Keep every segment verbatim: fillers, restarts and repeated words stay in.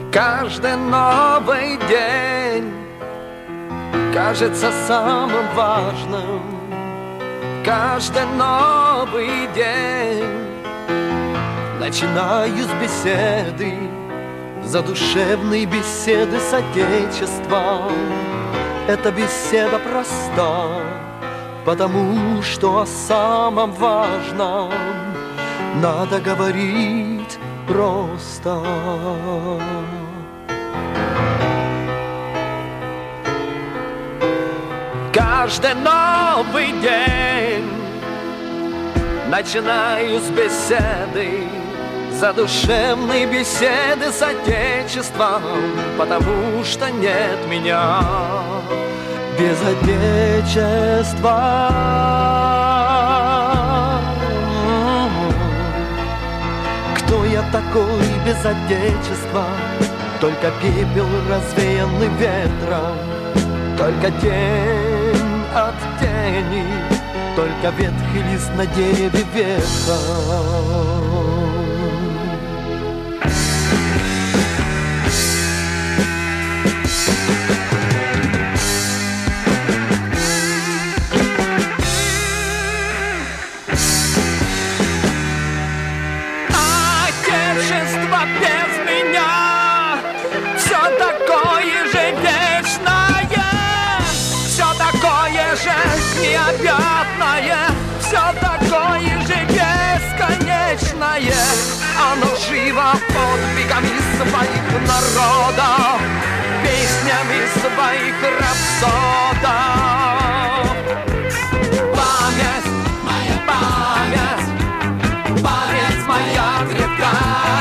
Каждый новый день кажется самым важным. Каждый новый день начинаю с беседы, задушевной беседы с Отечеством. Эта беседа проста, потому что о самом важном надо говорить просто. Каждый новый день начинаю с беседы, задушевной беседы с Отечеством, потому что нет меня без Отечества. Кто я такой без Отечества? Только пепел, развеянный ветром, только тень от тени, только ветхий лист на дереве ветром. Отечество без меня все такое же вечное, все такое же необъятное, все такое же бесконечное. Оно живо подвигами своих народов, песнями своих рапсодов. Память, моя память, память моя крепка.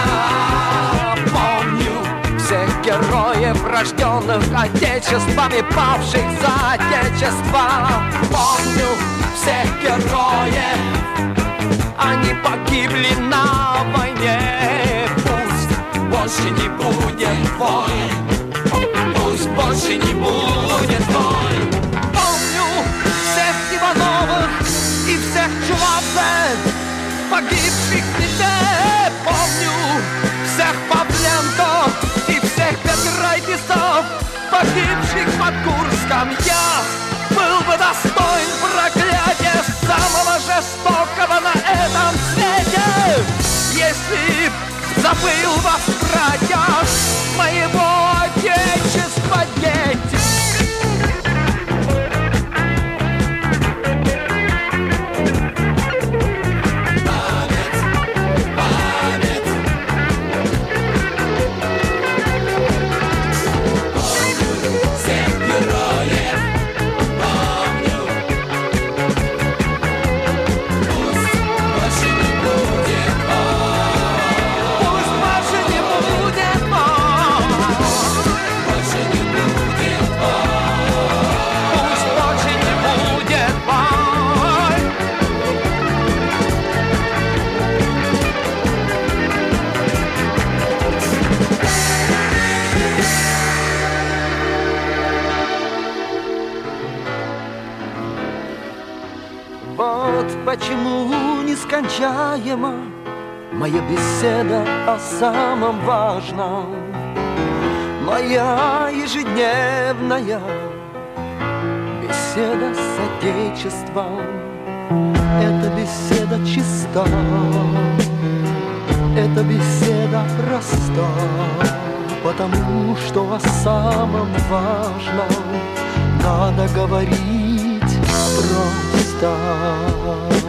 Помню всех героев, рожденных Отечеством и павших за Отечество. Помню всех героев, они погибли на войне. Пусть больше не будет войн, пусть больше не будет войн. Помню всех Ивановых и всех Чувашек, погибших везде. Помню всех Павленко и всех Петрайтисов, погибших под Курском. Я был бы достоин проклятия самого жестокого на этом свете, если б забыл вас, братья, моего Отечества дети. Вот почему нескончаема моя беседа о самом важном, моя ежедневная беседа с Отечеством. Эта беседа чиста, эта беседа проста, потому что о самом важном надо говорить просто.